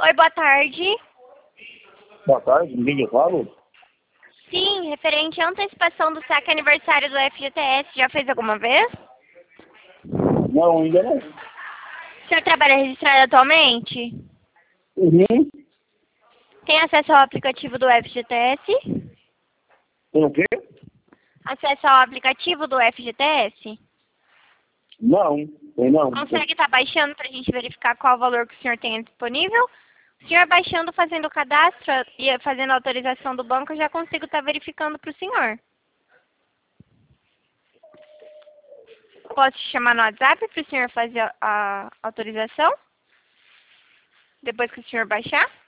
Oi, boa tarde. Boa tarde, ninguém que eu falo? Sim, referente à antecipação do saque aniversário do FGTS, já fez alguma vez? Não, ainda não. O senhor trabalha registrado atualmente? Uhum. Tem acesso ao aplicativo do FGTS? Tem o quê? Acesso ao aplicativo do FGTS? Não, tem não. Consegue estar baixando para a gente verificar qual o valor que o senhor tem disponível? O senhor baixando, fazendo o cadastro e fazendo a autorização do banco, eu já consigo estar verificando para o senhor. Posso te chamar no WhatsApp para o senhor fazer a autorização? Depois que o senhor baixar?